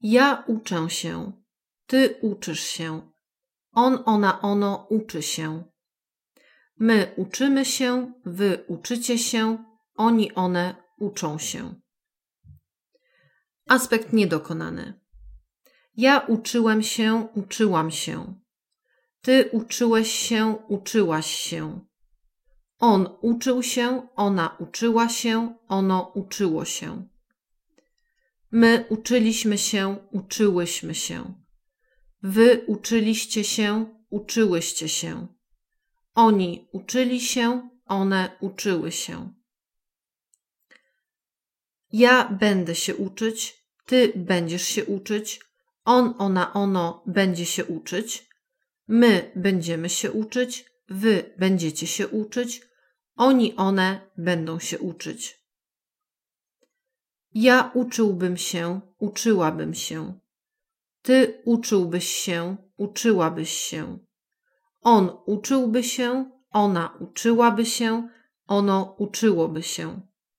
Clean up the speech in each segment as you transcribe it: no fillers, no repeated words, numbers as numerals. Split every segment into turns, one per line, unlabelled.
Ja uczę się, ty uczysz się, on, ona, ono uczy się. My uczymy się, wy uczycie się, oni, one uczą się. Aspekt niedokonany. Ja uczyłem się, uczyłam się. Ty uczyłeś się, uczyłaś się. On uczył się, ona uczyła się, ono uczyło się. My uczyliśmy się, uczyłyśmy się. Wy uczyliście się, uczyłyście się. Oni uczyli się, one uczyły się. Ja będę się uczyć, ty będziesz się uczyć, on, ona, ono będzie się uczyć, my będziemy się uczyć, wy będziecie się uczyć, oni, one będą się uczyć. Ja uczyłbym się, uczyłabym się. Ty uczyłbyś się, uczyłabyś się. On uczyłby się, ona uczyłaby się, ono uczyłoby się.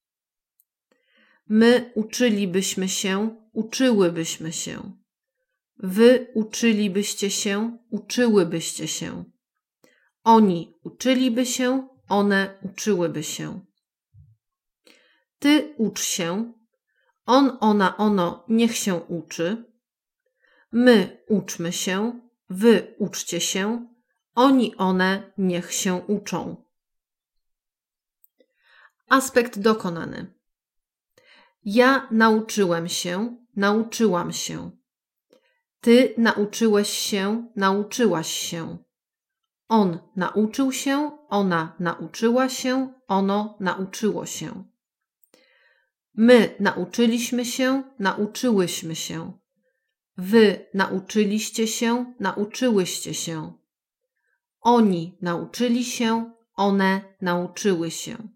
My uczylibyśmy się, uczyłybyśmy się. Wy uczylibyście się, uczyłybyście się. Oni uczyliby się, one uczyłyby się. Ty ucz się, on, ona, ono niech się uczy. My uczmy się, wy uczcie się, oni, one niech się uczą. Aspekt dokonany. Ja nauczyłem się, nauczyłam się. Ty nauczyłeś się, nauczyłaś się. On nauczył się, ona nauczyła się, ono nauczyło się. My nauczyliśmy się, nauczyłyśmy się. Wy nauczyliście się, nauczyłyście się. Oni nauczyli się, one nauczyły się.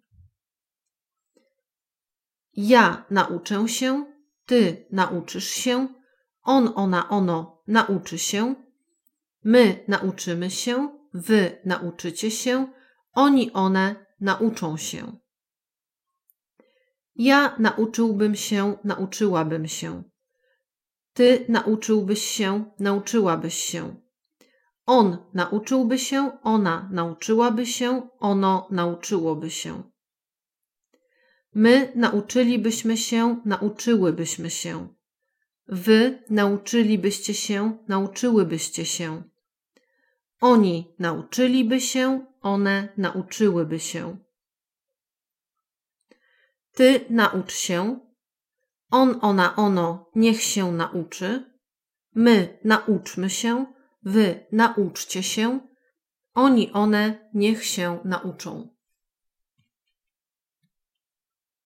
Ja nauczę się, ty nauczysz się, on, ona, ono nauczy się, my nauczymy się, wy nauczycie się, oni, one nauczą się. Ja nauczyłbym się, nauczyłabym się. Ty nauczyłbyś się, nauczyłabyś się. On nauczyłby się, ona nauczyłaby się, ono nauczyłoby się. My nauczylibyśmy się, nauczyłybyśmy się. Wy nauczylibyście się, nauczyłybyście się. Oni nauczyliby się, one nauczyłyby się. Ty naucz się, on, ona, ono niech się nauczy. My nauczmy się, wy nauczcie się, oni, one niech się nauczą.